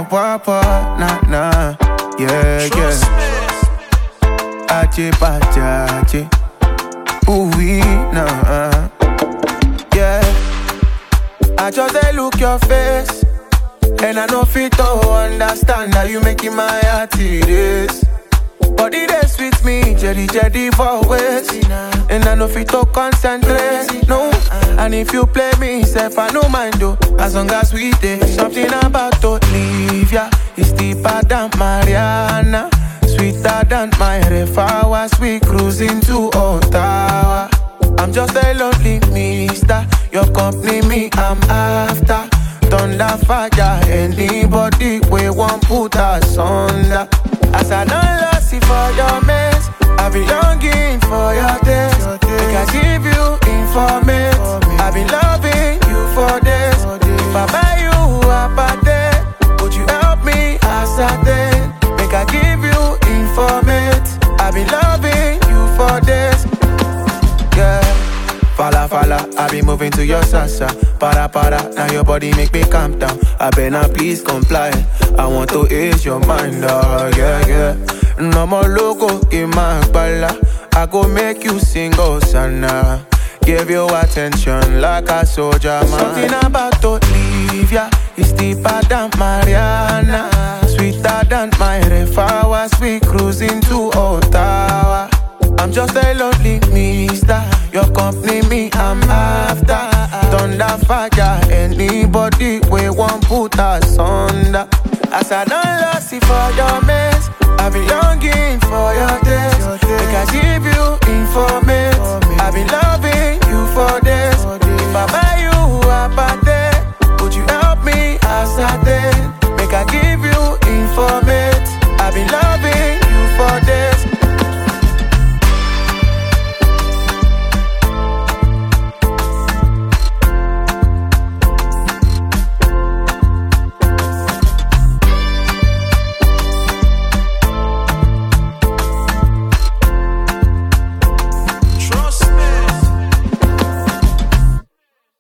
papa, nah, yeah. Ache pachache, ooh nah, yeah. I just look your face, and I know fit to understand that you making my heart it is. Body they sweet me, jelly for ways. And I know fit to concentrate, no. And if you play me, self I no mind though. As long as we there, something about Olivia is deeper than Mariana, sweeter than my Refawa. We cruising to Ottawa. I'm just a lonely mister, your company me I'm after. Thunder fire, anybody we won't put us under. As I don't lost it for your mess, I be longing for your taste. Make I give you information. I be loving you for this. If I buy you a party, would you help me ascertain? Make I give you information. I be loving you for this. Yeah. Fala, I be moving to your salsa. Para, now your body make me calm down. I better please comply. I want to ease your mind, yeah. No more logo in my bala. I go make you sing, oh sana. Give you attention like a soldier, man. Something about Olivia is deeper than Mariana, sweeter than my Refawa. We cruising to Ottawa. I'm just a lonely mister, your company me I'm after. Thunder fire, anybody we won't put us under. As I don't lost it for your mess, I be longing for your taste. Make I give you information.